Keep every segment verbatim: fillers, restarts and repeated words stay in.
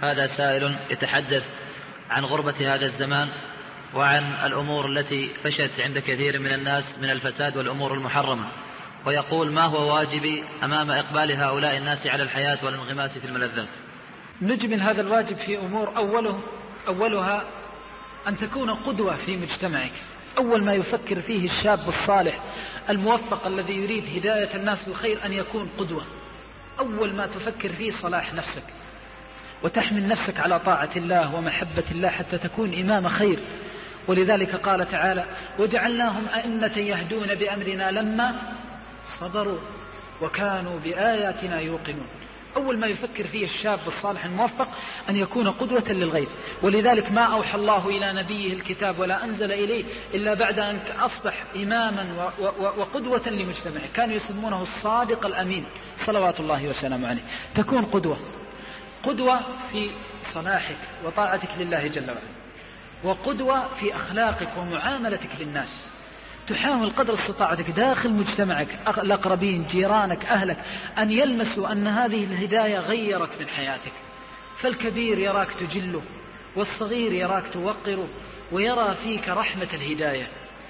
هذا سائل يتحدث عن غربة هذا الزمان وعن الأمور التي فشت عند كثير من الناس من الفساد والأمور المحرمة، ويقول: ما هو واجبي أمام إقبال هؤلاء الناس على الحياة والانغماس في الملذات؟ نجمل هذا الواجب في أمور أوله أولها أن تكون قدوة في مجتمعك. أول ما يفكر فيه الشاب الصالح الموفق الذي يريد هداية الناس للخير أن يكون قدوة. أول ما تفكر فيه صلاح نفسك، وتحمل نفسك على طاعة الله ومحبة الله حتى تكون إمام خير. ولذلك قال تعالى: وجعلناهم أئمة يهدون بأمرنا لما صبروا وكانوا بآياتنا يوقنون. أول ما يفكر فيه الشاب الصالح الموفق أن يكون قدوة للغير. ولذلك ما أوحى الله إلى نبيه الكتاب ولا أنزل إليه إلا بعد أن أصبح إماما وقدوة لمجتمعه. كانوا يسمونه الصادق الأمين صلوات الله وسلامه عليه. تكون قدوة قدوة في صلاحك وطاعتك لله جل وعلا، وقدوة في أخلاقك ومعاملتك للناس. تحاول قدر استطاعتك داخل مجتمعك، الأقربين، جيرانك، أهلك، أن يلمسوا أن هذه الهداية غيرت من حياتك. فالكبير يراك تجله، والصغير يراك توقره، ويرى فيك رحمة الهداية،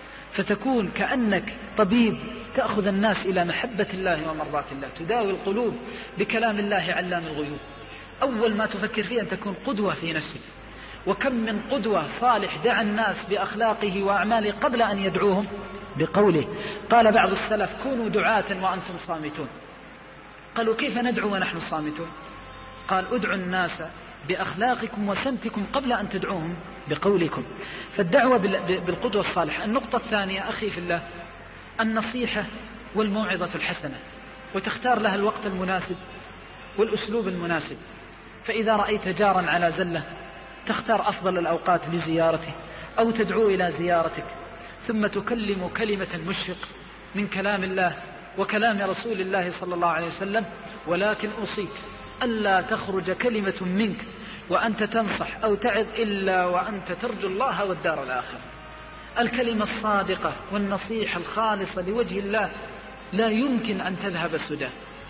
فتكون كأنك طبيب تأخذ الناس إلى محبة الله ومرضاة الله، تداوي القلوب بكلام الله علام الغيوب. أول ما تفكر فيه أن تكون قدوة في نفسك. وكم من قدوة صالح دعا الناس بأخلاقه وأعماله قبل أن يدعوهم بقوله. قال بعض السلف: كونوا دعاة وأنتم صامتون. قالوا: كيف ندعو ونحن صامتون؟ قال: ادعوا الناس بأخلاقكم وسمتكم قبل أن تدعوهم بقولكم. فالدعوة بالقدوة الصالحة. النقطة الثانية أخي في الله النصيحة والموعظة الحسنة، وتختار لها الوقت المناسب والأسلوب المناسب. فإذا رأيت جارا على زلة تختار أفضل الأوقات لزيارته أو تدعو إلى زيارتك، ثم تكلم كلمة مشفق من كلام الله وكلام رسول الله صلى الله عليه وسلم. ولكن أوصيك ألا تخرج كلمة منك وأنت تنصح أو تعظ إلا وأنت ترجو الله والدار الآخرة. الكلمة الصادقة والنصيحة الخالصة لوجه الله لا يمكن أن تذهب سدى،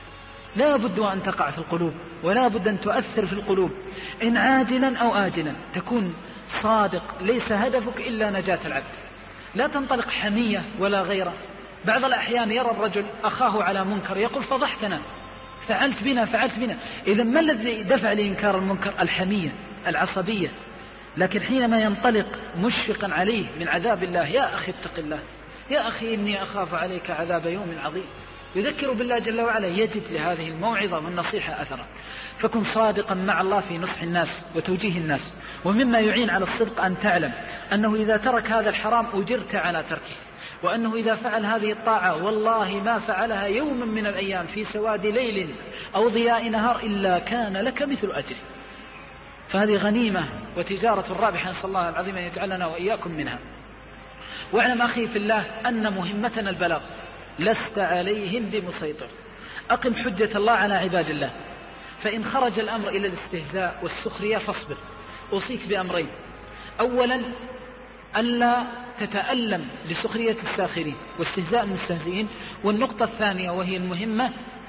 لا بد أن تقع في القلوب، ولا بد أن تؤثر في القلوب إن عاجلا أو آجلا. تكون صادق، ليس هدفك إلا نجاة العبد. لا تنطلق حمية ولا غيره. بعض الأحيان يرى الرجل أخاه على منكر يقول: فضحتنا، فعلت بنا فعلت بنا. إذا ما الذي دفع لإنكار المنكر؟ الحمية، العصبية. لكن حينما ينطلق مشفقا عليه من عذاب الله: يا أخي اتق الله، يا أخي إني أخاف عليك عذاب يوم عظيم، يذكر بالله جل وعلا، يجد لهذه الموعظة والنصيحة أثرا. فكن صادقا مع الله في نصح الناس وتوجيه الناس. ومما يعين على الصدق أن تعلم أنه إذا ترك هذا الحرام أجرت على تركه، وأنه إذا فعل هذه الطاعة والله ما فعلها يوما من الأيام في سواد ليل أو ضياء نهار إلا كان لك مثل أجر. فهذه غنيمة وتجارة رابحة، نسأل الله العظيم أن يجعلنا وإياكم منها. واعلم أخي في الله أن مهمتنا البلاغ، لست عليهم بمسيطر. أقم حجة الله على عباد الله. فإن خرج الأمر إلى الاستهزاء والسخرية فاصبر. أوصيك بأمرين: أولا ألا تتألم لسخرية الساخرين واستهزاء المستهزئين. والنقطة الثانية وهي المهمة: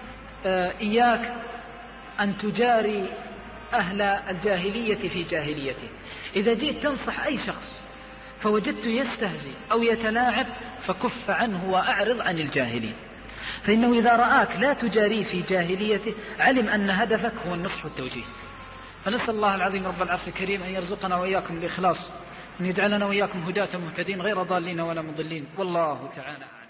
إياك أن تجاري أهل الجاهلية في جاهليته. إذا جئت تنصح أي شخص فوجدت يستهزئ أو يتلاعب فكف عنه وأعرض عن الجاهلين، فإنه إذا رآك لا تجاري في جاهليته علم أن هدفك هو النصح والتوجيه. فنسأل الله العظيم رب العرش الكريم أن يرزقنا وإياكم الإخلاص، أن يجعلنا وإياكم هداة مهتدين غير ضالين ولا مضلين. والله تعالى